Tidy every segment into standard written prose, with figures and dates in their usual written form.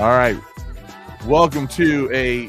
All right. Welcome to a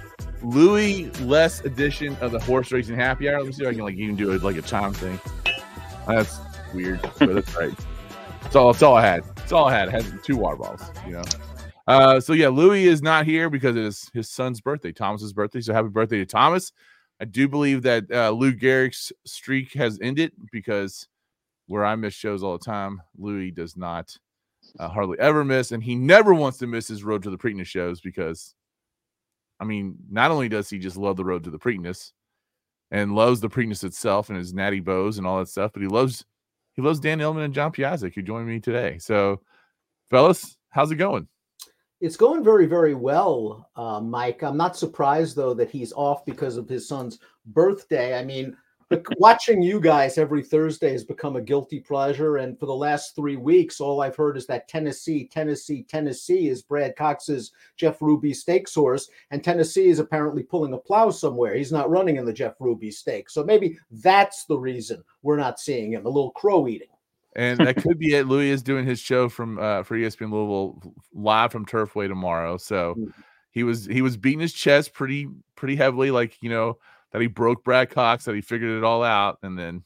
Louis-less edition of the Horse Racing Happy Hour. Let me see if I can even do it like a chime thing. That's weird, but that's right. That's all I had. That's all I had. I had 2 water bottles, So yeah, Louis is not here because it is his son's birthday, Thomas's birthday. So happy birthday to Thomas. I do believe that Lou Gehrig's streak has ended because where I miss shows all the time, Louis does not hardly ever miss, and he never wants to miss his Road to the Preakness shows because, I mean, not only does he just love the Road to the Preakness and loves the Preakness itself and his natty bows and all that stuff, but he loves Dan Illman and John Piazzik, who joined me today. So, fellas, how's it going? It's going very, very well, Mike. I'm not surprised, though, that he's off because of his son's birthday. I mean, watching you guys every Thursday has become a guilty pleasure. And for the last 3 weeks, all I've heard is that Tennessee is Brad Cox's Jeff Ruby Stakes horse. And Tennessee is apparently pulling a plow somewhere. He's not running in the Jeff Ruby Stakes. So maybe that's the reason we're not seeing him, a little crow eating. And that could be it. Louis is doing his show from for ESPN Louisville live from Turfway tomorrow. So he was beating his chest pretty heavily, like, you know, that he broke Brad Cox, that he figured it all out, and then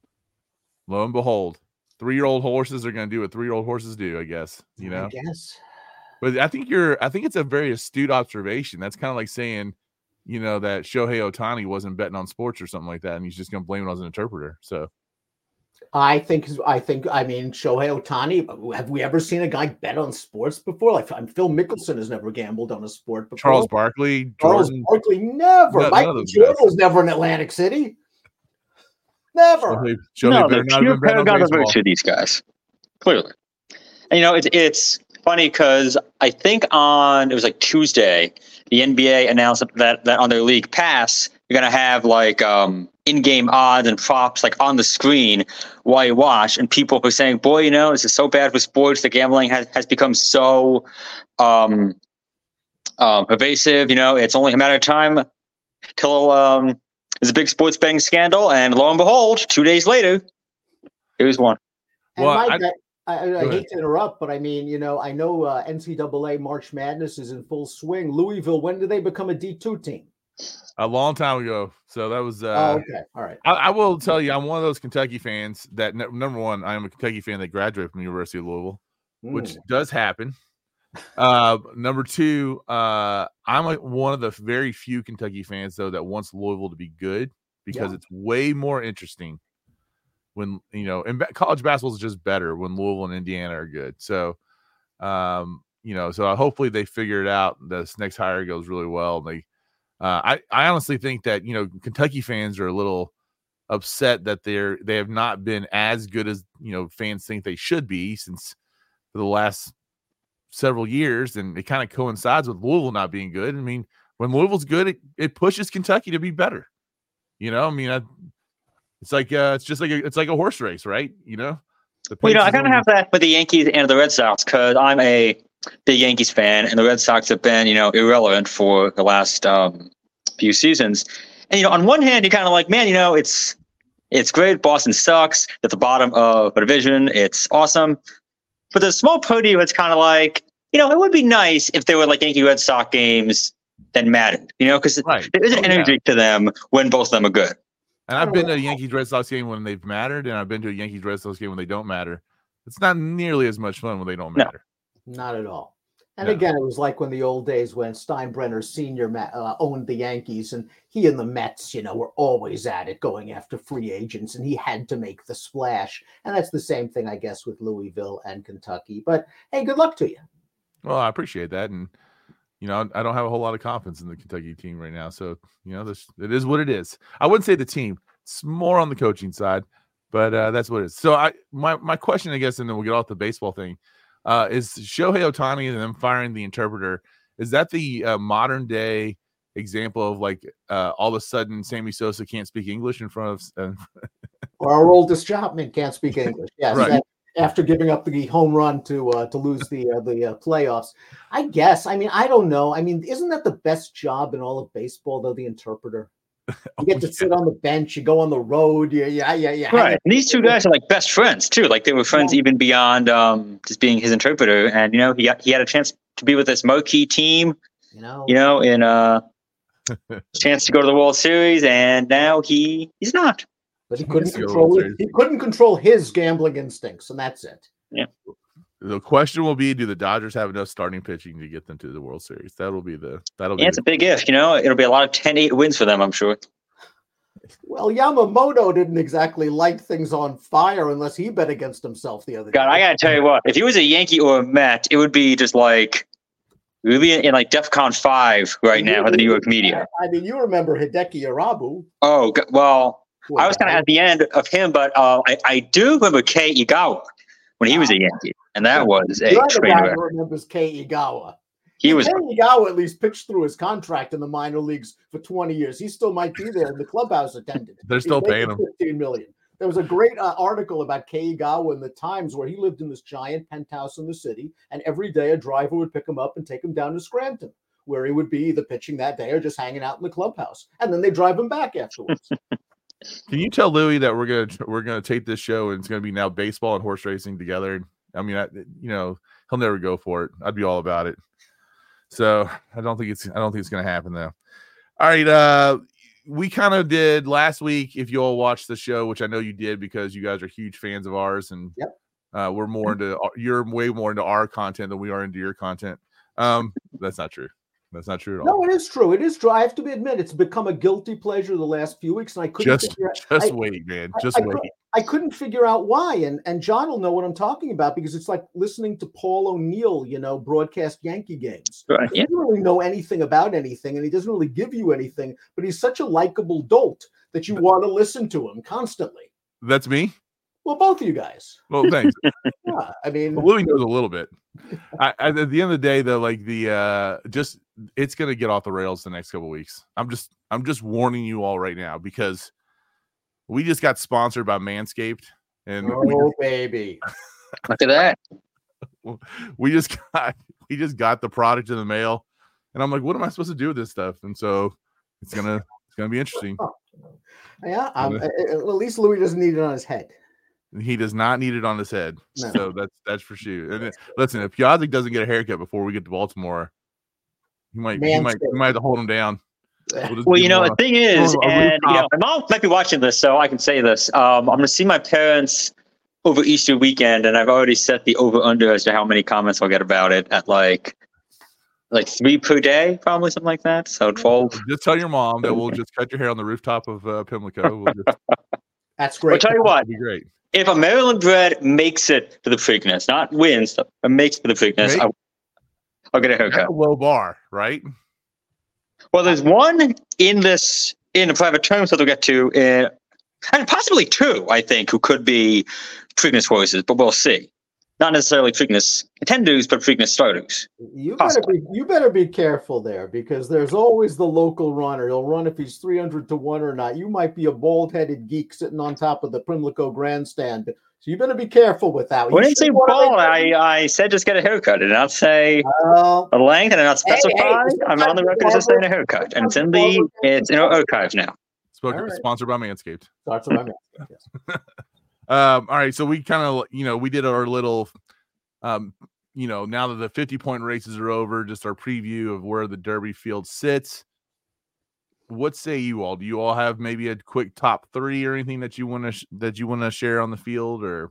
lo and behold, 3-year-old horses are going to do what 3-year-old horses do, I guess. You know, I guess. But I think it's a very astute observation. That's kind of like saying, you know, that Shohei Ohtani wasn't betting on sports or something like that, and he's just going to blame it on an interpreter. So I mean, Shohei Ohtani, have we ever seen a guy bet on sports before? Like, Phil Mickelson has never gambled on a sport before. Charles Barkley, never. Michael Jordan was never in Atlantic City. Never. No, they're pure paragon of virtue, these guys. Clearly. And, you know, it's funny because I think it was like Tuesday, the NBA announced that on their League Pass, you're going to have like in-game odds and props like on the screen while you watch. And people were saying, boy, you know, this is so bad for sports. The gambling has become so pervasive. You know, it's only a matter of time till there's a big sports betting scandal. And lo and behold, 2 days later, here's one. Well, I hate to interrupt, but I mean, you know, I know NCAA March Madness is in full swing. Louisville, when did they become a D2 team? A long time ago. So that was okay. All right. I will tell you, I'm one of those Kentucky fans that number one, I am a Kentucky fan that graduated from the University of Louisville, which does happen. Number two, I'm one of the very few Kentucky fans though that wants Louisville to be good because it's way more interesting when, you know, and college basketball is just better when Louisville and Indiana are good. So, you know, so hopefully they figure it out. This next hire goes really well. And I honestly think that, you know, Kentucky fans are a little upset that they have not been as good as, you know, fans think they should be since for the last several years, and it kind of coincides with Louisville not being good. I mean, when Louisville's good, it pushes Kentucky to be better. You know, I mean, it's like it's like a horse race, right? You know, you know, I kind of have that with the Yankees and the Red Sox because I'm a big Yankees fan, and the Red Sox have been, you know, irrelevant for the last few seasons. And, you know, on one hand, you're kind of like, man, you know, it's great. Boston sucks at the bottom of the division. It's awesome. But the small part of you, it's kind of like, you know, it would be nice if there were like Yankee Red Sox games that mattered, you know, because there is an energy to them when both of them are good. And I've been to a Yankees Red Sox game when they've mattered, and I've been to a Yankees Red Sox game when they don't matter. It's not nearly as much fun when they don't matter. Not at all. And again, it was like when the old days when Steinbrenner Sr. owned the Yankees, and he and the Mets, you know, were always at it going after free agents, and he had to make the splash. And that's the same thing, I guess, with Louisville and Kentucky. But hey, good luck to you. Well, I appreciate that. And, you know, I don't have a whole lot of confidence in the Kentucky team right now. So, you know, it is what it is. I wouldn't say the team. It's more on the coaching side, but that's what it is. So my question, I guess, and then we'll get off the baseball thing, is Shohei Ohtani and them firing the interpreter, is that the modern day example of like all of a sudden Sammy Sosa can't speak English in front of or our oldest Chapman can't speak English? Yes, right. After giving up the home run to lose the playoffs. I guess. I mean, I don't know. I mean, isn't that the best job in all of baseball, though, the interpreter? You get to sit on the bench. You go on the road. Yeah. Right. And these two guys are like best friends too. Like they were friends even beyond just being his interpreter. And you know, he had a chance to be with this marquee team, You know, in chance to go to the World Series, and now he's not. but he Yes, couldn't you're control right. it. He couldn't control his gambling instincts, and that's it. The question will be: do the Dodgers have enough starting pitching to get them to the World Series? That'll be It's a big if. It'll be a lot of 10-8 wins for them, I'm sure. Well, Yamamoto didn't exactly light things on fire unless he bet against himself the other day. God, I gotta tell you what. If he was a Yankee or a Met, it would be just like we would be in like DEFCON 5 right now with the New York media. I mean, you remember Hideki Irabu? Oh well, Poor I was kind of guy. at the end of him, but I do remember Kei Igawa when he was a Yankee, and that was a You're the train guy wreck. who remembers Kei Igawa. He was Kei Igawa at least pitched through his contract in the minor leagues for 20 years. He still might be there in the clubhouse attendant. They're still He's paying making him. $15 million. There was a great article about Kei Igawa in the Times where he lived in this giant penthouse in the city, and every day a driver would pick him up and take him down to Scranton, where he would be either pitching that day or just hanging out in the clubhouse, and then they drive him back afterwards. Can you tell Louis that we're gonna tape this show and it's gonna be now baseball and horse racing together? I mean, he'll never go for it. I'd be all about it. So I don't think it's gonna happen though. All right, we kind of did last week. If you all watched the show, which I know you did because you guys are huge fans of ours, and you're way more into our content than we are into your content. That's not true. That's not true at all. No, it is true. It is true. I have to admit, it's become a guilty pleasure the last few weeks, and I couldn't wait, man. Just wait. I couldn't figure out why, and John will know what I'm talking about because it's like listening to Paul O'Neill, broadcast Yankee games. Right, He doesn't really know anything about anything, and he doesn't really give you anything, but he's such a likable dolt that you want to listen to him constantly. That's me. Well, both of you guys. Well, thanks. Yeah, I mean, Louis knows a little bit. At the end of the day, though, like it's gonna get off the rails the next couple of weeks. I'm just warning you all right now because we just got sponsored by Manscaped, and baby, look at that. we just got the product in the mail, and I'm like, what am I supposed to do with this stuff? And so it's gonna be interesting. Yeah, at least Louis doesn't need it on his head. He does not need it on his head, No. so that's for sure. And listen, if Piazzik doesn't get a haircut before we get to Baltimore, he might have to hold him down. Well, the thing is, and my mom might be watching this, so I can say this. I'm going to see my parents over Easter weekend, and I've already set the over/under as to how many comments I'll get about it at like 3 per day, probably something like that. So 12. Just tell your mom that we'll just cut your hair on the rooftop of Pimlico. That's great. I'll tell you what. That'd be great. If a Maryland bred makes it to the Preakness, not wins, but makes it to the Preakness, I'll get a haircut. That's a low bar, right? Well, there's one in the private terms that we'll get to, and possibly 2, I think, who could be Preakness horses, but we'll see. Not necessarily Preakness contenders, but Preakness starters. You better be careful there because there's always the local runner. He'll run if he's 300 to 1 or not. You might be a bald-headed geek sitting on top of the Pimlico grandstand. So you better be careful with that. When I didn't say bald, I said just get a haircut. I did not say a length, and I did not specify. I'm on the record as saying a haircut, and it's in our archives now. Sponsored by Manscaped. Sponsored by Manscaped, yes. All right, so we kind of we did our little now that the 50-point races are over, just our preview of where the Derby field sits. What say you all? Do you all have maybe a quick top 3 or anything that you want to share on the field? Or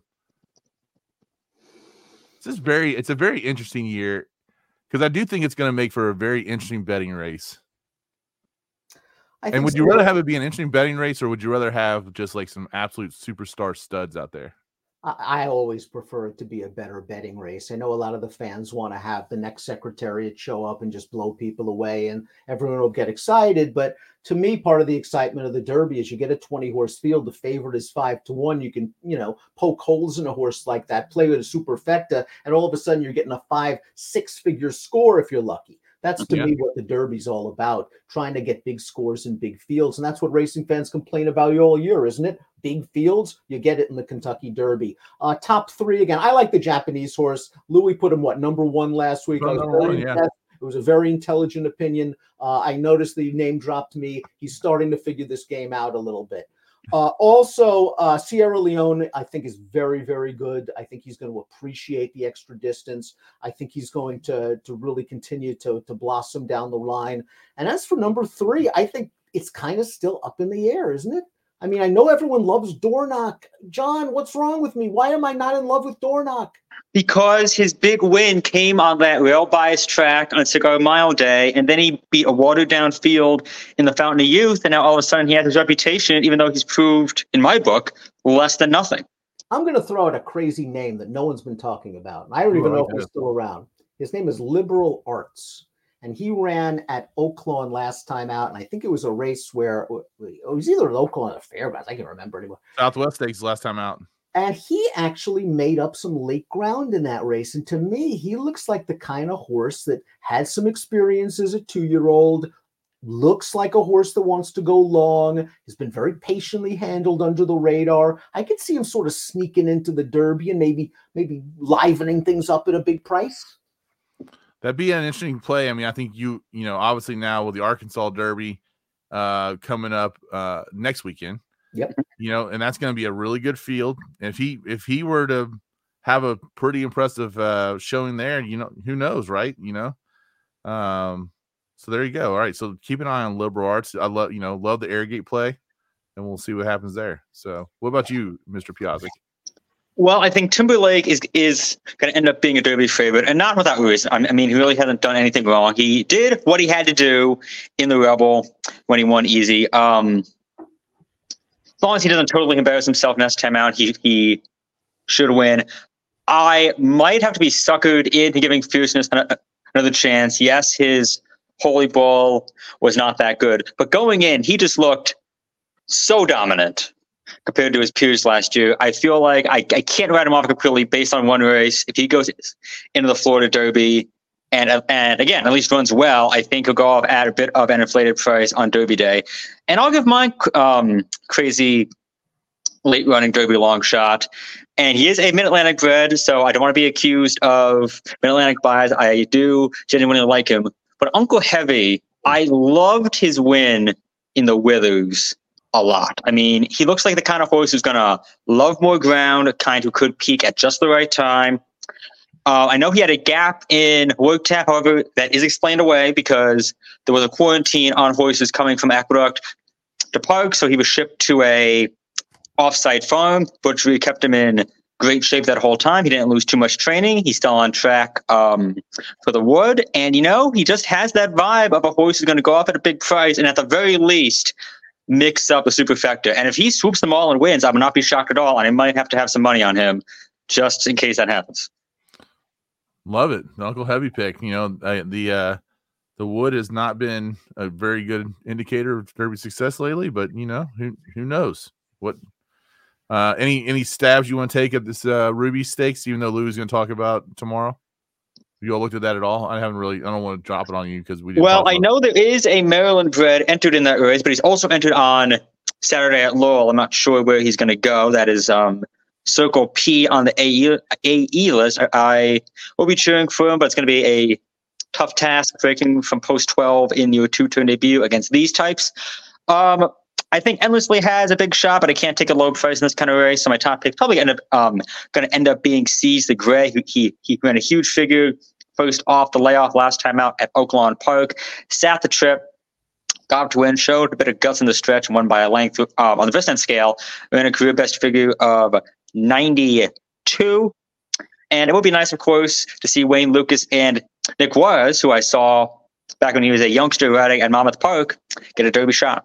it's a very interesting year because I do think it's going to make for a very interesting betting race. And would you rather have it be an interesting betting race, or would you rather have just like some absolute superstar studs out there? I always prefer it to be a better betting race. I know a lot of the fans want to have the next Secretariat show up and just blow people away and everyone will get excited. But to me, part of the excitement of the Derby is you get a 20-horse field. The favorite is 5 to 1. You can, poke holes in a horse like that, play with a superfecta, and all of a sudden you're getting a 5-6-figure score if you're lucky. That's to me what the Derby's all about, trying to get big scores in big fields. And that's what racing fans complain about all year, isn't it? Big fields, you get it in the Kentucky Derby. Top 3, again, I like the Japanese horse. Louis put him, number 1 last week? It was a very intelligent opinion. I noticed the name dropped me. He's starting to figure this game out a little bit. Also, Sierra Leone, I think, is very, very good. I think he's going to appreciate the extra distance. I think he's going to really continue to blossom down the line. And as for number 3, I think it's kind of still up in the air, isn't it? I mean, I know everyone loves Dornoch. John, what's wrong with me? Why am I not in love with Dornoch? Because his big win came on that rail bias track on Cigar Mile Day, and then he beat a watered-down field in the Fountain of Youth, and now all of a sudden he has his reputation, even though he's proved, in my book, less than nothing. I'm going to throw out a crazy name that no one's been talking about. I don't even know if he's still around. His name is Liberal Arts, and he ran at Oaklawn last time out, and I think it was a race where it was either Oaklawn or Fairbanks. I can't remember anymore. Southwest Stakes last time out. And he actually made up some late ground in that race. And to me, he looks like the kind of horse that had some experience as a 2-year-old, looks like a horse that wants to go long, has been very patiently handled under the radar. I could see him sort of sneaking into the Derby and maybe livening things up at a big price. That'd be an interesting play. I mean, I think you know, obviously now with the Arkansas Derby coming up next weekend. Yep. You know, and that's going to be a really good field. And if he were to have a pretty impressive showing there, you know, who knows, right? You know, so there you go. All right, so keep an eye on Liberal Arts. I love the Airgate play, and we'll see what happens there. So, what about you, Mr. Piazzik? Well, I think Timberlake is going to end up being a Derby favorite, and not without reason. I mean, he really hasn't done anything wrong. He did what he had to do in the Rebel when he won easy. As long as he doesn't totally embarrass himself next time out, he should win. I might have to be suckered into giving Fierceness another chance. Yes, his Holy Ball was not that good, but going in, he just looked so dominant compared to his peers last year. I feel like I can't write him off completely based on one race. If he goes into the Florida Derby and again, at least runs well, I think he'll go off at a bit of an inflated price on Derby Day. And I'll give mine crazy late running Derby long shot. And he is a Mid-Atlantic bred, so I don't want to be accused of Mid-Atlantic bias. I do genuinely like him. But Uncle Heavy, I loved his win in the Withers a lot. I mean, he looks like the kind of horse who's going to love more ground, a kind who could peak at just the right time. I know he had a gap in work tap, however, that is explained away because there was a quarantine on horses coming from Aqueduct to Park, so he was shipped to a off-site farm. Butchery kept him in great shape that whole time. He didn't lose too much training. He's still on track for the Wood, and he just has that vibe of a horse who's going to go off at a big price, and at the very least, mix up the superfecta. And if he swoops them all and wins, I would not be shocked at all, and I might have to have some money on him just in case that happens. Love it. Uncle Heavy pick. The Wood has not been a very good indicator of Derby success lately, but who knows what. Any stabs you want to take at this Ruby Stakes, even though Lou's going to talk about tomorrow? You all looked at that at all? I don't want to drop it on you because we didn't. Well, I know there is a Maryland bred entered in that race, but he's also entered on Saturday at Laurel. I'm not sure where he's going to go. That is Circle P on the AE list. I will be cheering for him, but it's going to be a tough task breaking from post 12 in your 2-turn debut against these types. I think Endlessly has a big shot, but I can't take a low price in this kind of race. So my top pick probably going to end up being Seize the Gray. He ran a huge figure first off the layoff last time out at Oaklawn Park. Sat the trip, got to win, showed a bit of guts in the stretch, and won by a length on the Vistance scale. Ran a career best figure of 92. And it would be nice, of course, to see Wayne Lucas and Nick Juarez, who I saw back when he was a youngster riding at Monmouth Park, get a Derby shot.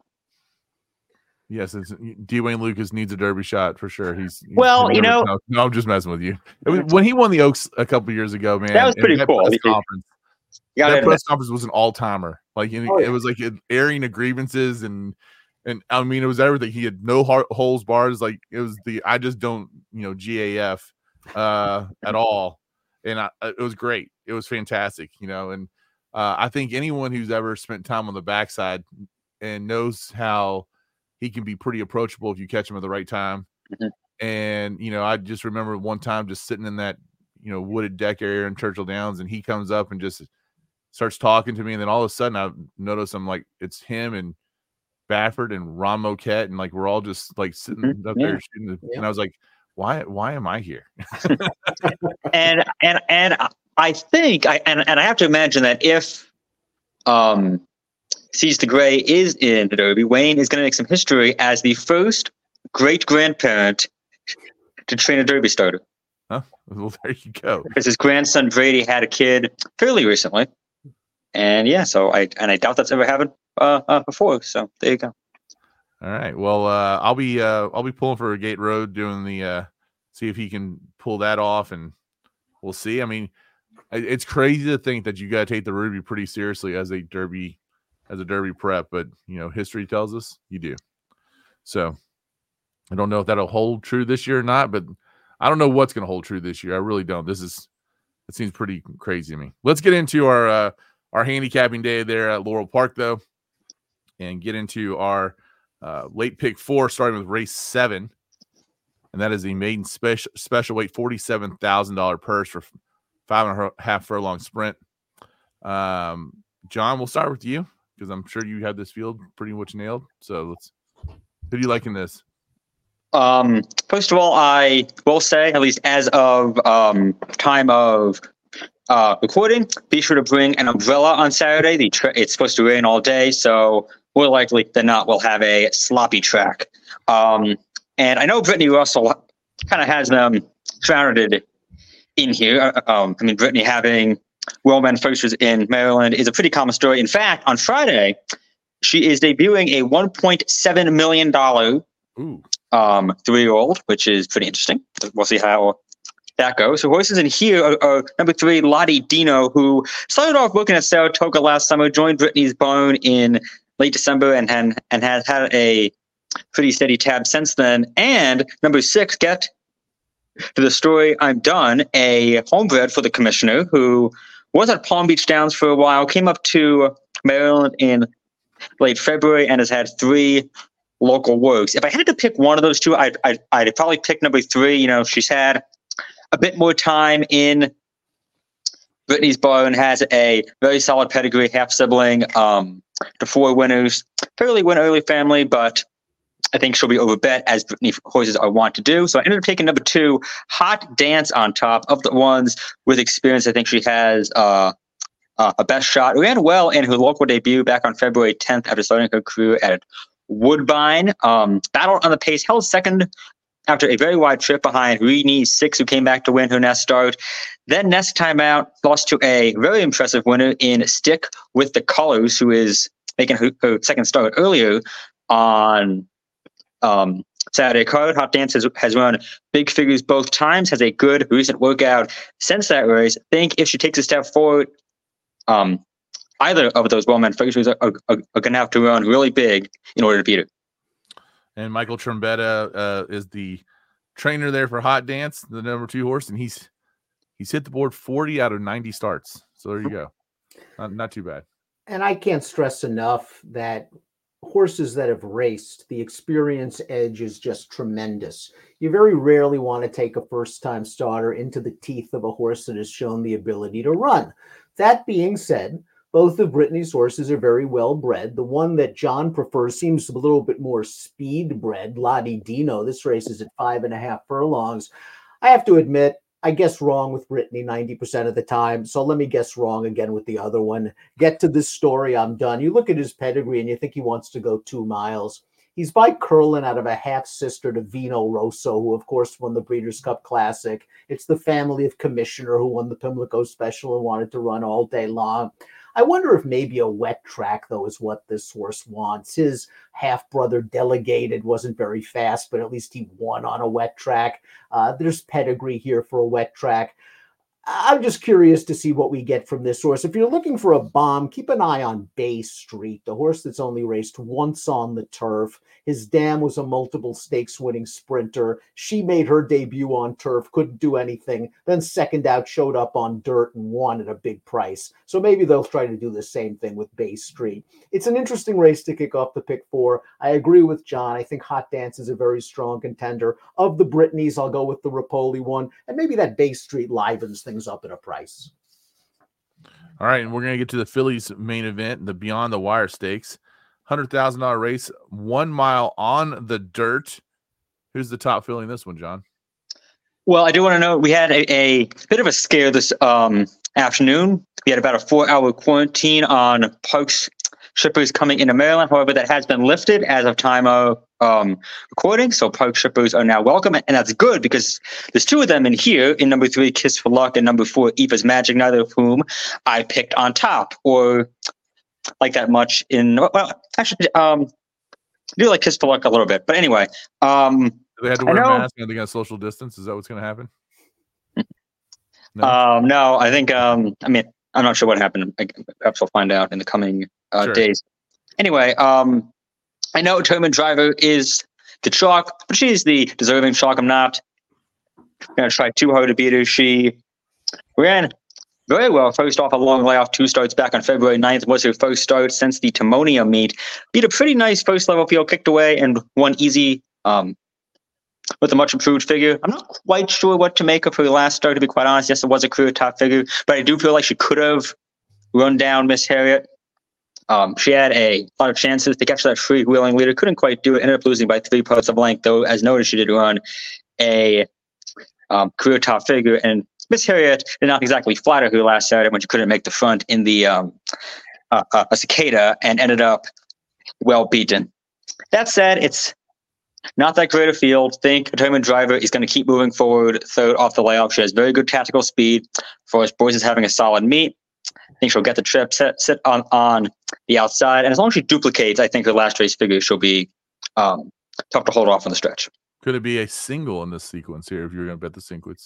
Yes, Wayne Lucas needs a Derby shot for sure. No, I'm just messing with you. When he won the Oaks a couple years ago, man, that was pretty cool. That press conference was an all-timer. It was like airing of grievances and I mean, it was everything. He had no holes bars. Like it was I just don't GAF at all, and it was great. It was fantastic, and I think anyone who's ever spent time on the backside and knows how he can be pretty approachable if you catch him at the right time. Mm-hmm. And I just remember one time just sitting in that wooded deck area in Churchill Downs, and he comes up and just starts talking to me, and then all of a sudden I notice I'm like it's him and Baffert and Ron Moquette, and like we're all just like sitting up there shooting. And I was like, why am I here? and I think I have to imagine that if Sees the Gray is in the Derby, Wayne is going to make some history as the first great grandparent to train a Derby starter. Huh? Well, there you go. Because his grandson Brady had a kid fairly recently, and so I doubt that's ever happened before. So there you go. All right. Well, I'll be pulling for a Gate Road doing the see if he can pull that off, and we'll see. I mean, it's crazy to think that you got to take the Ruby pretty seriously as a Derby prep, but history tells us you do. So I don't know if that'll hold true this year or not, but I don't know what's going to hold true this year. I really don't. It seems pretty crazy to me. Let's get into our handicapping day there at Laurel Park, though, and get into our late pick 4, starting with race 7, and that is the maiden special weight $47,000 purse for 5.5 furlong sprint. John, we'll start with you because I'm sure you have this field pretty much nailed. So who do you like in this? First of all, I will say, at least as of time of recording, be sure to bring an umbrella on Saturday. It's supposed to rain all day, so more likely than not, we'll have a sloppy track. And I know Brittany Russell kind of has them surrounded in here. I mean, Brittany having well-man fixtures in Maryland is a pretty common story. In fact, on Friday, she is debuting a $1.7 million 3-year-old, which is pretty interesting. We'll see how that goes. So horses in here are number 3, Lottie Dino, who started off working at Saratoga last summer, joined Brittany's barn in late December, and has had a pretty steady tab since then. And number 6, get to the story, I'm done, a homebred for the commissioner who was at Palm Beach Downs for a while, came up to Maryland in late February, and has had 3 local works. If I had to pick one of those two, I'd probably pick number 3. She's had a bit more time in Brittany's barn, has a very solid pedigree, half sibling, the 4 winners, fairly win early family, but I think she'll be overbet, as Brittany horses are wont to do. So I ended up taking number 2, Hot Dance, on top of the ones with experience. I think she has a best shot. Ran well in her local debut back on February 10th after starting her career at Woodbine. Battled on the pace, held second after a very wide trip behind Reed 6, who came back to win her next start. Then next time out, lost to a very impressive winner in Stick with the Colors, who is making her second start earlier on Saturday card. Hot Dance has run big figures both times, has a good recent workout since that race. I think if she takes a step forward, either of those well-man figures are going to have to run really big in order to beat her. And Michael Trombetta is the trainer there for Hot Dance, the number 2 horse, and he's hit the board 40 out of 90 starts. So there you go. Not too bad. And I can't stress enough that horses that have raced, the experience edge is just tremendous. You very rarely want to take a first-time starter into the teeth of a horse that has shown the ability to run. That being said, both of Brittany's horses are very well bred. The one that John prefers seems a little bit more speed bred, Lottie Dino. This race is at 5.5 furlongs. I have to admit, I guess wrong with Brittany 90% of the time. So let me guess wrong again with the other one. Get to this story, I'm done. You look at his pedigree and you think he wants to go 2 miles. He's by Curlin out of a half-sister to Vino Rosso, who, of course, won the Breeders' Cup Classic. It's the family of Commissioner who won the Pimlico Special and wanted to run all day long. I wonder if maybe a wet track, though, is what this horse wants. His half-brother Delegated wasn't very fast, but at least he won on a wet track. There's pedigree here for a wet track. I'm just curious to see what we get from this horse. If you're looking for a bomb, keep an eye on Bay Street, the horse that's only raced once on the turf. His dam was a multiple stakes winning sprinter. She made her debut on turf, couldn't do anything. Then second out, showed up on dirt and won at a big price. So maybe they'll try to do the same thing with Bay Street. It's an interesting race to kick off the pick 4. I agree with John. I think Hot Dance is a very strong contender. Of the Brittany's, I'll go with the Rapoli one. And maybe that Bay Street livens things up at a price. All right, and we're going to get to the fillies main event, the Beyond the Wire Stakes. $100,000 race, 1 mile on the dirt. Who's the top filly in this one, John? Well, I do want to know, we had a bit of a scare this afternoon. We had about a 4-hour quarantine on Parks shippers coming into Maryland. However, that has been lifted as of time of recording. So Park shippers are now welcome. And that's good because there's 2 of them in here. In number 3, Kiss for Luck, and number 4, Eva's Magic, neither of whom I picked on top or like that much in, well, actually, I do like Kiss for Luck a little bit. But anyway. They had to wear a mask and they got social distance. Is that what's going to happen? No? No, I think, I mean, I'm not sure what happened. Perhaps we'll find out in the coming days. Anyway, I know Tournament Driver is the chalk, but she's the deserving chalk. I'm not going to try too hard to beat her. She ran very well. First off, a long layoff, 2 starts back on February 9th. Was her first start since the Timonium meet. Beat a pretty nice first level field, kicked away, and won easy with a much improved figure. I'm not quite sure what to make of her last start, to be quite honest. Yes, it was a career top figure, but I do feel like she could have run down Miss Harriet. She had a lot of chances to catch that freewheeling leader. Couldn't quite do it. Ended up losing by 3 parts of length, though, as noted, she did run a career top figure. And Miss Harriet did not exactly flatter her last Saturday when she couldn't make the front in the a cicada and ended up well beaten. That said, it's not that great a field. Think Tournament Driver is going to keep moving forward, third off the layoff. She has very good tactical speed. Forrest Boyce is having a solid meet. I think she'll get the trip, sit on the outside. And as long as she duplicates, I think her last race figure, she'll be tough to hold off on the stretch. Could it be a single in this sequence here if you're going to bet the sequence?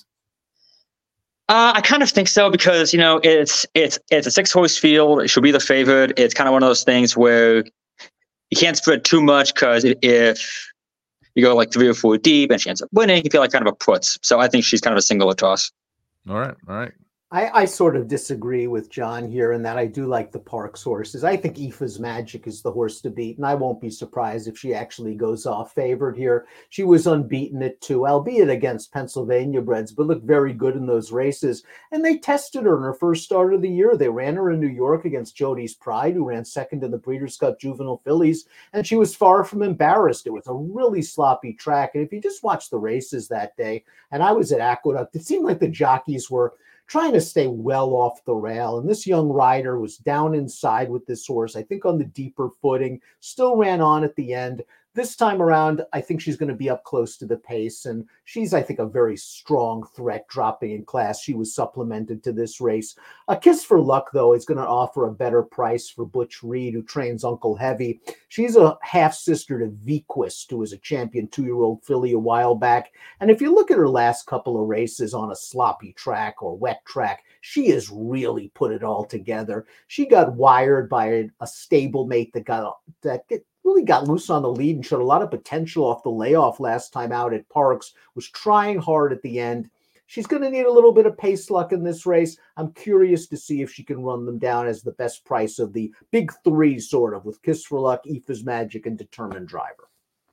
I kind of think so because, you know, it's a 6-horse field. It should be the favorite. It's kind of one of those things where you can't spread too much because if you go like 3 or 4 deep and she ends up winning, you feel like kind of a puts. So I think she's kind of a single or toss. All right. I sort of disagree with John here in that I do like the Parks horses. I think Eva's Magic is the horse to beat, and I won't be surprised if she actually goes off favored here. She was unbeaten at 2, albeit against Pennsylvania breds, but looked very good in those races. And they tested her in her first start of the year. They ran her in New York against Jody's Pride, who ran second in the Breeders' Cup Juvenile Fillies, and she was far from embarrassed. It was a really sloppy track. And if you just watch the races that day, and I was at Aqueduct, it seemed like the jockeys were trying to stay well off the rail. And this young rider was down inside with this horse, I think on the deeper footing, still ran on at the end. This time around, I think she's going to be up close to the pace, and she's, I think, a very strong threat dropping in class. She was supplemented to this race. A Kiss for Luck, though, is going to offer a better price for Butch Reed, who trains Uncle Heavy. She's a half-sister to Vequist, who was a champion 2-year-old filly a while back. And if you look at her last couple of races on a sloppy track or wet track, she has really put it all together. She got wired by a stablemate that really got loose on the lead and showed a lot of potential off the layoff last time out at Parks, was trying hard at the end. She's going to need a little bit of pace luck in this race. I'm curious to see if she can run them down as the best price of the big 3, sort of, with Kiss for Luck, Eva's Magic, and Determined Driver.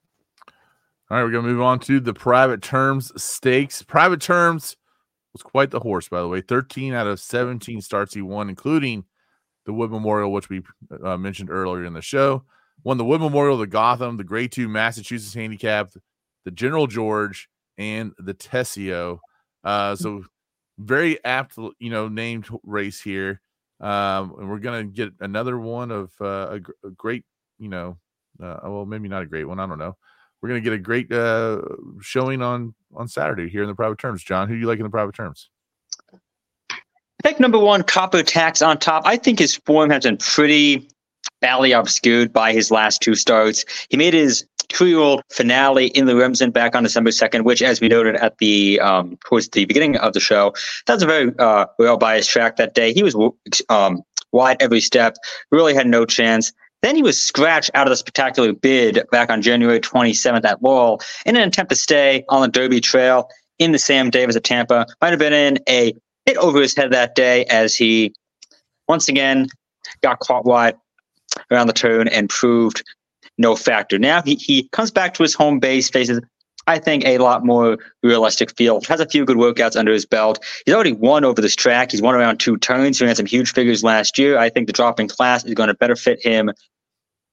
All right, we're going to move on to the Private Terms Stakes. Private Terms was quite the horse, by the way. 13 out of 17 starts he won, including the Wood Memorial, which we mentioned earlier in the show. Won the Wood Memorial, the Gotham, the Grade 2 Massachusetts Handicap, the General George, and the Tessio. So very apt, named race here. And we're going to get another one of a great, well, maybe not a great one. I don't know. We're going to get a great showing on Saturday here in the Private Terms. John, who do you like in the Private Terms? I think number 1, Copper Tax on top. I think his form has been pretty badly obscured by his last 2 starts. He made his 2-year-old finale in the Remsen back on December 2nd, which, as we noted at the towards the beginning of the show, that was a very well-biased track that day. He was wide every step, really had no chance. Then he was scratched out of the spectacular bid back on January 27th at Laurel in an attempt to stay on the Derby Trail in the Sam Davis at Tampa. Might have been in a hit over his head that day as he once again got caught wide around the turn and proved no factor. Now he comes back to his home base, faces, I think, a lot more realistic field, has a few good workouts under his belt. He's already won over this track. He's won around 2 turns. He ran some huge figures last year. I think the drop in class is going to better fit him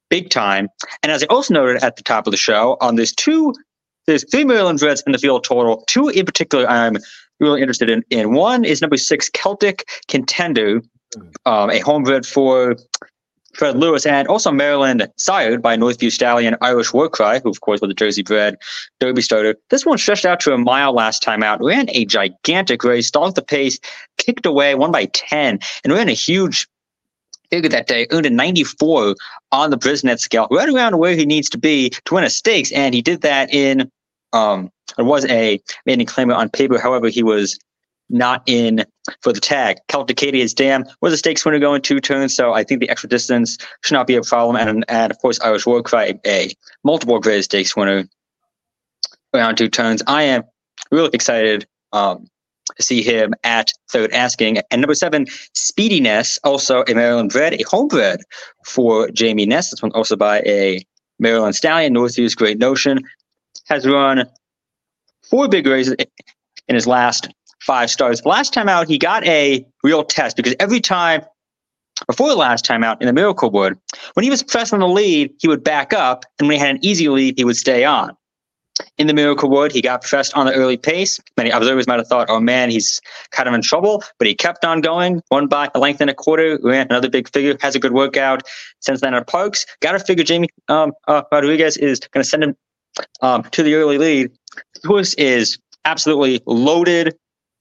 big time. And as I also noted at the top of the show, there's 3 Maryland Reds in the field total. 2 in particular I'm really interested in. One is number 6, Celtic Contender, a home red for Fred Lewis, and also Maryland sired by Northview Stallion Irish Warcry, who of course was a Jersey bred Derby starter. This one stretched out to a mile last time out, ran a gigantic race, stalled the pace, kicked away, won by 10, and ran a huge figure that day, earned a 94 on the Brisnet scale, right around where he needs to be to win a stakes, and he did that in it was a maiden claimer on paper. However, he was not in for the tag. Celtic Cadia's Dam was a stakes winner going 2 turns, so I think the extra distance should not be a problem. And of course, Irish Warcry, a multiple grade stakes winner around 2 turns. I am really excited to see him at third asking. And number 7, Speediness, also a Maryland bred, a homebred for Jamie Ness. This one also by a Maryland stallion, Northview's Great Notion. Has run 4 big races in his last 5 starts. Last time out, he got a real test because every time before the last time out in the Miracle Wood, when he was pressed on the lead, he would back up, and when he had an easy lead, he would stay on. In the Miracle Wood, he got pressed on the early pace. Many observers might have thought, oh man, he's kind of in trouble, but he kept on going, won by a length and a quarter, ran another big figure, has a good workout. Since then at Parks, got to figure Jamie Rodriguez is going to send him to the early lead. The horse is absolutely loaded.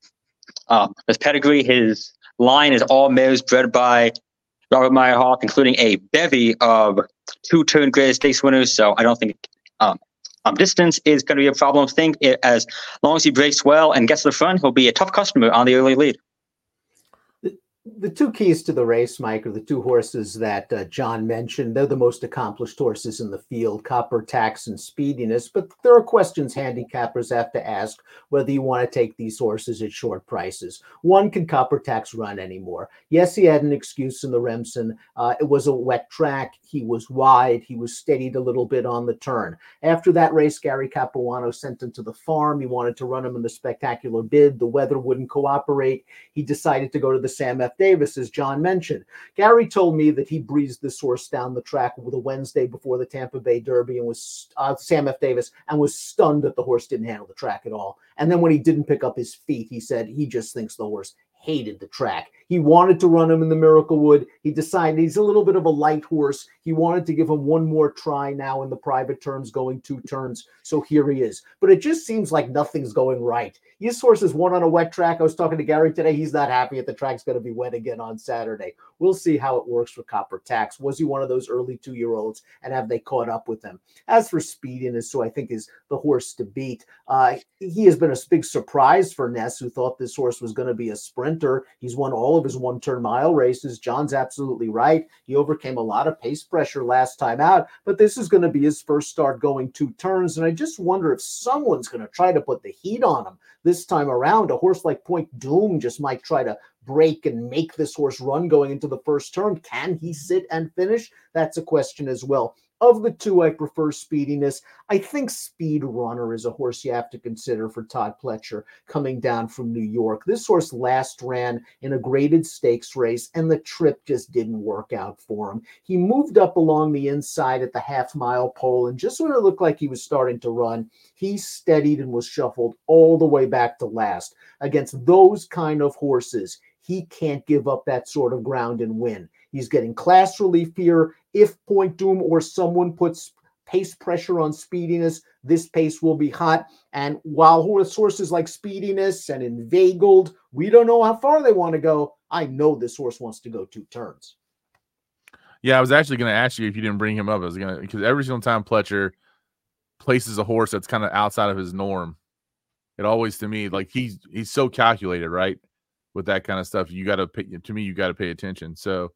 His pedigree, his line is all mares bred by Robert Meyer Hawk, including a bevy of 2-turn grade stakes winners. So I don't think distance is going to be a problem. I think as long as he breaks well and gets to the front, he'll be a tough customer on the early lead. The 2 keys to the race, Mike, are the 2 horses that John mentioned. They're the most accomplished horses in the field, Copper Tax and Speediness. But there are questions handicappers have to ask whether you want to take these horses at short prices. One, can Copper Tax run anymore? Yes, he had an excuse in the Remsen. It was a wet track. He was wide. He was steadied a little bit on the turn. After that race, Gary Capuano sent him to the farm. He wanted to run him in the Spectacular Bid. The weather wouldn't cooperate. He decided to go to the Sam F. Davis, as John mentioned. Gary told me that he breezed this horse down the track the Wednesday before the Tampa Bay Derby and was Sam F. Davis, and was stunned that the horse didn't handle the track at all. And then when he didn't pick up his feet, he said he just thinks the horse hated the track. He wanted to run him in the Miracle Wood. He decided he's a little bit of a light horse. He wanted to give him one more try now in the private terms, going 2 turns. So here he is. But it just seems like nothing's going right. This horse is won on a wet track. I was talking to Gary today. He's not happy if the track's going to be wet again on Saturday. We'll see how it works for Copper Tax. Was he one of those early 2-year-olds, and have they caught up with him? As for Speediness, who I think is the horse to beat, he has been a big surprise for Ness, who thought this horse was going to be a sprinter. He's won all of his 1-turn mile races. John's absolutely right. He overcame a lot of pace pressure last time out, but this is going to be his first start going 2 turns, and I just wonder if someone's going to try to put the heat on him this time around. A horse like Point Doom just might try to break and make this horse run going into the first turn. Can he sit and finish? That's a question as well. Of the 2, I prefer Speediness. I think Speed Runner is a horse you have to consider for Todd Pletcher coming down from New York. This horse last ran in a graded stakes race, and the trip just didn't work out for him. He moved up along the inside at the half-mile pole, and just when it looked like he was starting to run, he steadied and was shuffled all the way back to last. Against those kind of horses, he can't give up that sort of ground and win. He's getting class relief here. If Point Doom or someone puts pace pressure on Speediness, this pace will be hot. And while horses like Speediness and Inveigled, we don't know how far they want to go, I know this horse wants to go 2 turns. Yeah, I was actually going to ask you if you didn't bring him up. Because every single time Pletcher places a horse that's kind of outside of his norm, it always, to me, like he's so calculated, right? With that kind of stuff, you got to pay attention. So,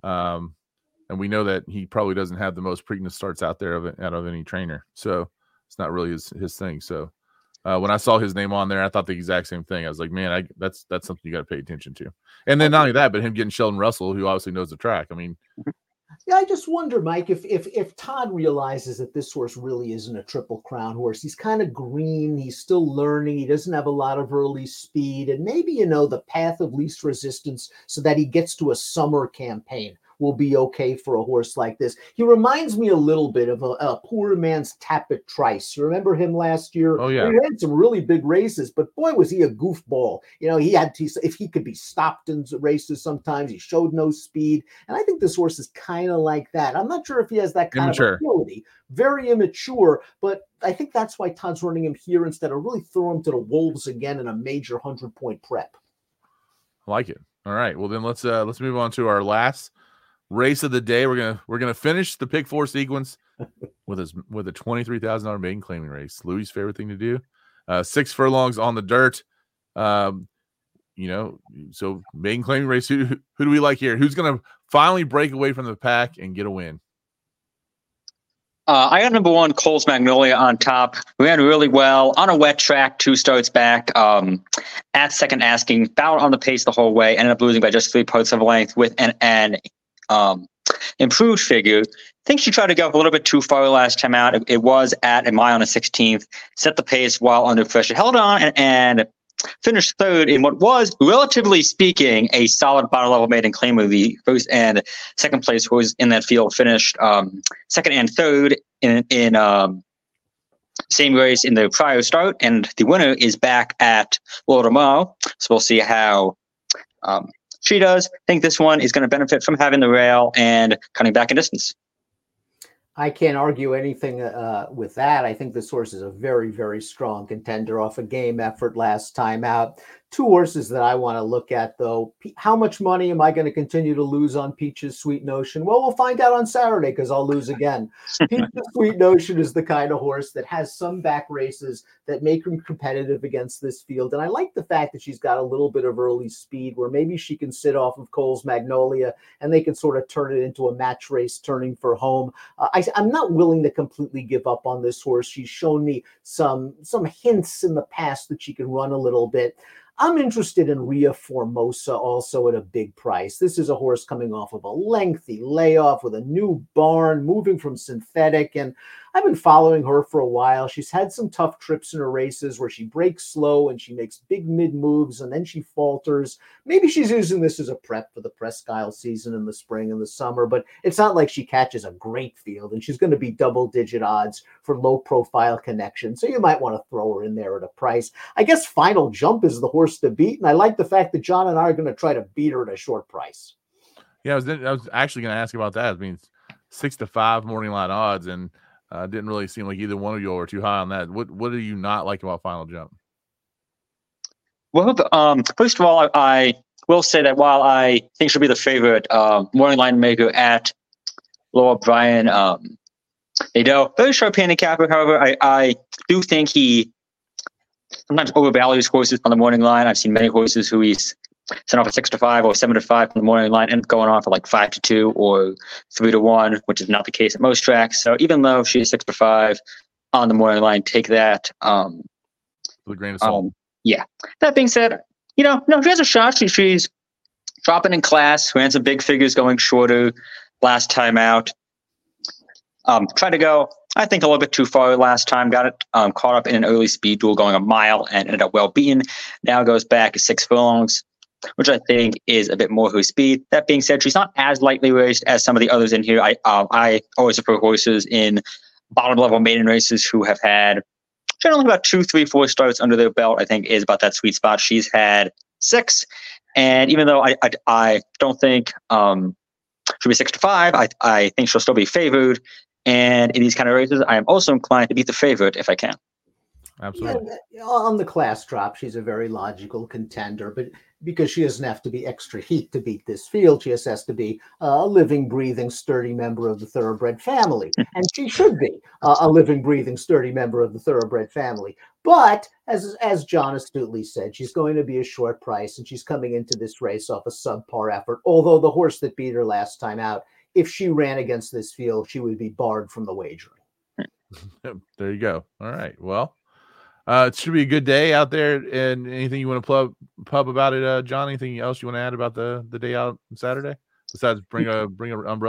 and we know that he probably doesn't have the most Preakness starts out there out of any trainer. So it's not really his thing. So when I saw his name on there, I thought the exact same thing. I was like, man, that's something you got to pay attention to. And then not only that, but him getting Sheldon Russell, who obviously knows the track. I mean, yeah, I just wonder, Mike, if Todd realizes that this horse really isn't a Triple Crown horse. He's kind of green. He's still learning. He doesn't have a lot of early speed. And maybe, the path of least resistance so that he gets to a summer campaign will be okay for a horse like this. He reminds me a little bit of a poor man's Tapit Trice. You remember him last year? Oh, yeah. He ran some really big races, but boy, was he a goofball. You know, he had to, if he could be stopped in races sometimes, he showed no speed. And I think this horse is kind of like that. I'm not sure if he has that kind of ability. Very immature, but I think that's why Todd's running him here instead of really throwing him to the wolves again in a major 100-point prep. I like it. All right. Well, then let's move on to our last race of the day. We're gonna finish the pick 4 sequence with a $23,000 maiden claiming race. Louis' favorite thing to do. 6 furlongs on the dirt. So maiden claiming race. Who do we like here? Who's gonna finally break away from the pack and get a win? I got number 1, Coles Magnolia on top. Ran really well on a wet track, 2 starts back. At second asking, battled on the pace the whole way, ended up losing by just 3 parts of a length with an improved figure. I think she tried to go a little bit too far last time out. It was at a mile and a 16th. Set the pace while under pressure. Held on and finished third in what was, relatively speaking, a solid bottom level maiden claimer. The first and second place horse in that field finished second and third in same race in the prior start, and the winner is back at Lauderdale. So we'll see how she does. I think this one is going to benefit from having the rail and cutting back in distance. I can't argue anything with that. I think this horse is a very, very strong contender off a game effort last time out. 2 horses that I want to look at, though. How much money am I going to continue to lose on Peach's Sweet Notion? Well, we'll find out on Saturday because I'll lose again. Peach's Sweet Notion is the kind of horse that has some back races that make him competitive against this field. And I like the fact that she's got a little bit of early speed where maybe she can sit off of Coles Magnolia and they can sort of turn it into a match race turning for home. I'm not willing to completely give up on this horse. She's shown me some hints in the past that she can run a little bit. I'm interested in Ria Formosa also at a big price. This is a horse coming off of a lengthy layoff with a new barn, moving from synthetic, and I've been following her for a while. She's had some tough trips in her races where she breaks slow and she makes big mid moves and then she falters. Maybe she's using this as a prep for the Presque Isle season in the spring and the summer, but it's not like she catches a great field, and she's going to be double-digit odds for low-profile connection. So you might want to throw her in there at a price. I guess Final Jump is the horse to beat, and I like the fact that John and I are going to try to beat her at a short price. Yeah, I was actually going to ask about that. I mean, 6-5 morning line odds, and didn't really seem like either one of you are too high on that. What do you not like about Final Jump? Well, first of all, I will say that while I think she'll be the favorite morning line maker at Laura Bryan, very sharp handicapper. However, I do think he sometimes overvalues horses on the morning line. I've seen many horses who he's sent off at 6-5 or 7-5 from the morning line and going on for like 5-2 or 3-1, which is not the case at most tracks. So even though she's 6-5 on the morning line, take that with a grain of salt. Yeah. That being said, no, she has a shot. She's dropping in class, ran some big figures going shorter last time out. Tried to go, I think, a little bit too far last time. Got it caught up in an early speed duel going a mile and ended up well beaten. Now goes back 6 furlongs, which I think is a bit more her speed. That being said, she's not as lightly raced as some of the others in here. I always prefer horses in bottom level maiden races who have had generally about 2, 3, 4 starts under their belt. I think is about that sweet spot. She's had 6, and even though I don't think she'll be 6-5, I think she'll still be favored. And in these kind of races, I am also inclined to beat the favorite if I can. Absolutely. Yeah, on the class drop, she's a very logical contender, but because she doesn't have to be extra heat to beat this field, she just has to be a living, breathing, sturdy member of the thoroughbred family. And she should be a living, breathing, sturdy member of the thoroughbred family. But as John astutely said, she's going to be a short price, and she's coming into this race off a subpar effort. Although the horse that beat her last time out, if she ran against this field, she would be barred from the wagering. There you go. All right. Well, it should be a good day out there. And anything you want to pub about it, John? Anything else you want to add about the day out on Saturday besides bring an umbrella?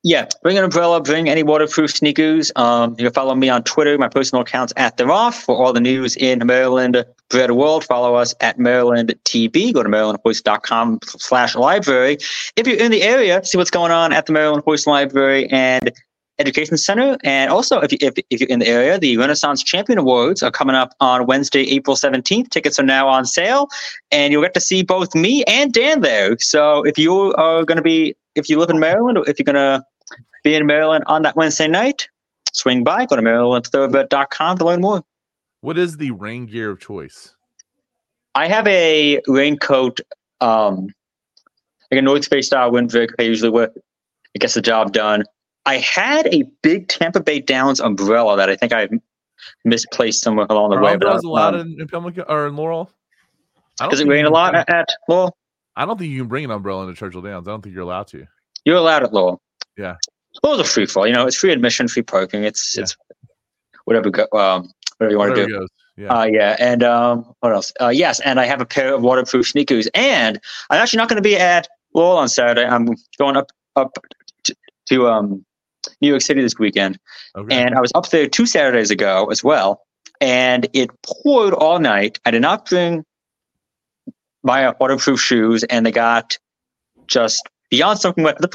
Yeah, bring an umbrella, bring any waterproof sneakers. You can follow me on Twitter. My personal account's @TheRoth for all the news in Maryland Bread World. Follow us at Maryland TB. Go to MarylandHoist.com/library. If you're in the area, see what's going on at the Maryland Hoist Library and Education Center. And also, if you're in the area, the Renaissance Champion Awards are coming up on Wednesday, April 17th. Tickets are now on sale, and you'll get to see both me and Dan there. So if you live in Maryland, or if you're going to be in Maryland on that Wednesday night, swing by. Go to MarylandThoroughbred.com to learn more. What is the rain gear of choice? I have a raincoat, like a North Face style windbreak I usually wear. It gets the job done. I had a big Tampa Bay Downs umbrella that I think I misplaced somewhere along the way. Umbrellas allowed in Pimlico or in Laurel? Does it rain a lot at Laurel? I don't think you can bring an umbrella into Churchill Downs. I don't think you're allowed to. You're allowed at Laurel. Yeah. Laurel's a free fall. It's free admission, free parking. It's whatever you want to do. Goes. Yeah. Yeah. And what else? Yes. And I have a pair of waterproof sneakers. And I'm actually not going to be at Laurel on Saturday. I'm going up to New York City this weekend. Okay. And I was up there 2 Saturdays ago as well. And it poured all night. I did not bring my waterproof shoes, and they got just beyond soaking wet. The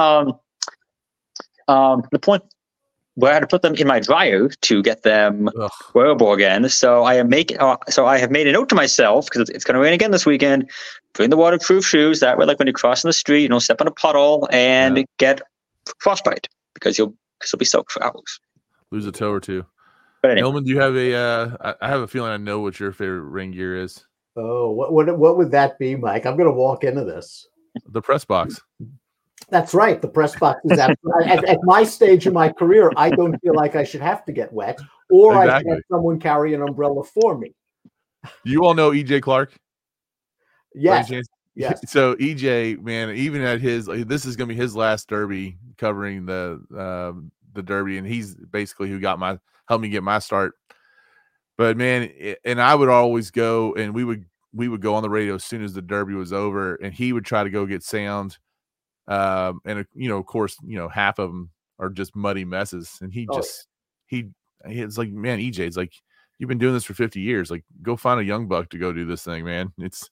point where I had to put them in my dryer to get them wearable again. So I have made a note to myself, because it's going to rain again this weekend. Bring the waterproof shoes. That way, like when you're crossing the street, you don't step in a puddle and get frostbite, because you'll be soaked for hours. Lose a toe or two. But anyway. Hillman, do you have I have a feeling I know what your favorite rain gear is. Oh, what would that be, Mike? I'm going to walk into this. The press box. That's right. The press box is at my stage in my career. I don't feel like I should have to get wet, or I should have someone carry an umbrella for me. You all know EJ Clark? Yes. Yes. So EJ, man, even at this is going to be his last Derby covering the Derby, and he's basically who helped me get my start. But man, and I would always go, and we would go on the radio as soon as the Derby was over, and he would try to go get sound. And of course, half of them are just muddy messes, and it's like, man, EJ, it's like, you've been doing this for 50 years. Like, go find a young buck to go do this thing, man. It's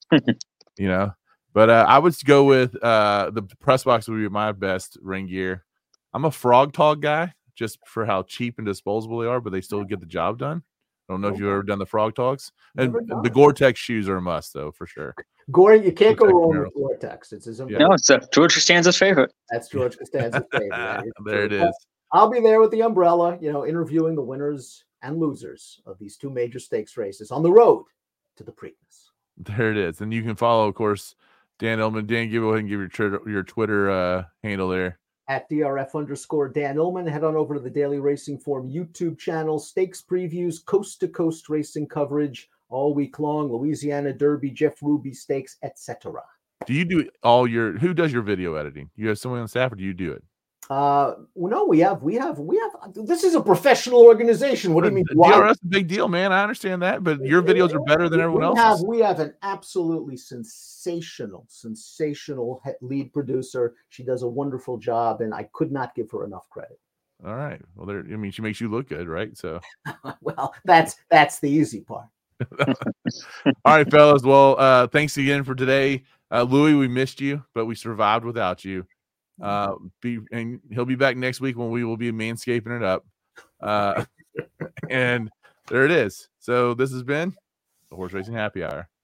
But I would go with the press box would be my best rain gear. I'm a Frog Tog guy, just for how cheap and disposable they are, but they still get the job done. I don't know if you've ever done the Frog Togs. And the Gore-Tex shoes are a must, though, for sure. You can't go wrong with Gore-Tex. It's George Costanza's favorite. That's George Costanza's favorite. There it is. I'll be there with the umbrella, interviewing the winners and losers of these 2 major stakes races on the road to the Preakness. There it is. And you can follow, of course, Dan Illman. Dan, go ahead and give your Twitter handle there. At @DRF_Dan Illman. Head on over to the Daily Racing Form YouTube channel. Stakes previews, coast-to-coast racing coverage all week long. Louisiana Derby, Jeff Ruby Stakes, etc. Do you do who does your video editing? You have someone on staff, or do you do it? No, we have. This is a professional organization. What do you mean? DRS is a big deal, man. I understand that, but your videos are better than everyone else's. We have an absolutely sensational lead producer. She does a wonderful job, and I could not give her enough credit. All right. Well, she makes you look good, right? So, well, that's the easy part. All right, fellas. Well, thanks again for today, Louis. We missed you, but we survived without you. And he'll be back next week when we will be manscaping it up. And there it is. So this has been the Horse Racing Happy Hour.